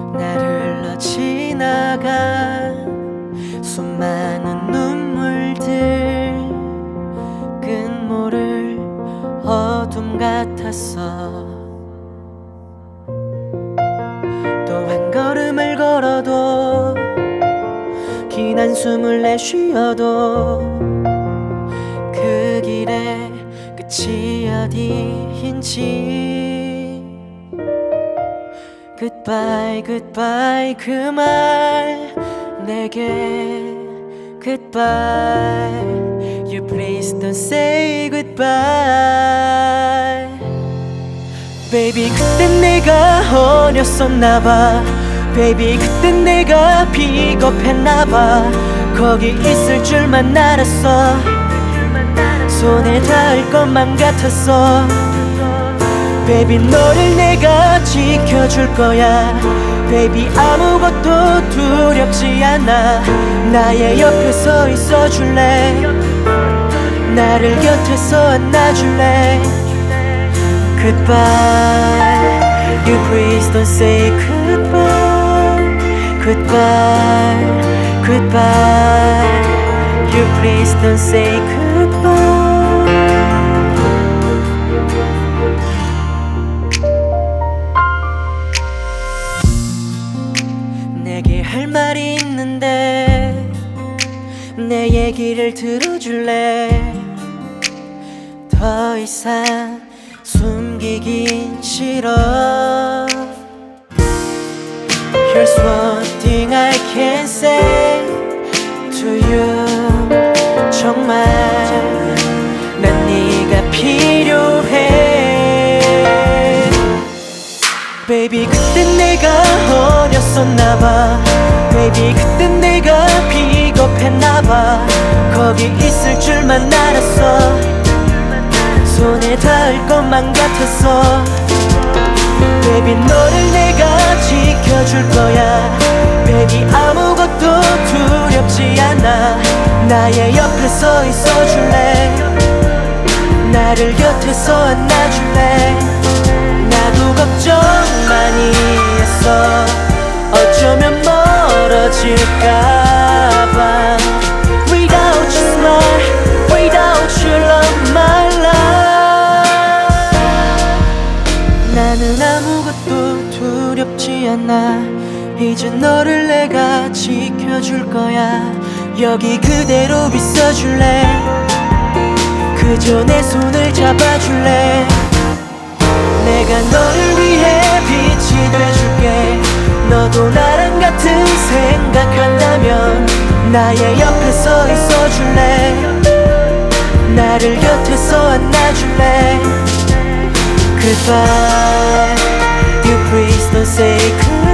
날 흘러 지나간 수많은 눈물들 끝모를 어둠 같았어. 또 한 걸음을 걸어도 긴 한숨을 내쉬어도 그 길의 끝이 어디인지 Goodbye, goodbye 그 말 내게 Goodbye You please don't say goodbye Baby 그땐 내가 어렸었나봐 Baby 그땐 내가 비겁했나봐 거기 있을 줄만 알았어 손에 닿을 것만 같았어 Baby 너를 내가 지켜줄 거야 Baby 아무것도 두렵지 않아 나의 옆에 서 있어줄래 나를 곁에서 안아줄래 Goodbye You please don't say goodbye Goodbye Goodbye You please don't say goodbye 내게 할 말이 있는데 내 얘기를 들어줄래 더 이상 숨기긴 싫어 Here's one thing I can say to you 정말 난 네가 필요해 Baby 그땐 내가 어렸었나봐 Baby 그땐 내가 비겁했나봐 거기 있을 줄만 알았어 손에 닿을 것만 같았어 Baby 너를 내가 지켜줄 거야 Baby 아무것도 두렵지 않아 나의 옆에 서 있어줄래 나를 곁에서 안아줄래 나도 걱정 많이 했어 어쩌면 멀어질까봐 Without your smile, without your love, my life 나는 아무것도 두렵지 않아 이제 너를 내가 지켜줄 거야 여기 그대로 있어줄래 그저 내 손을 잡아줄래 내가 너를 위해 빛이 돼줄게 너도 나랑 같은 생각한다면 나의 옆에 서 있어줄래 나를 곁에서 안아줄래 Goodbye You please don't say goodbye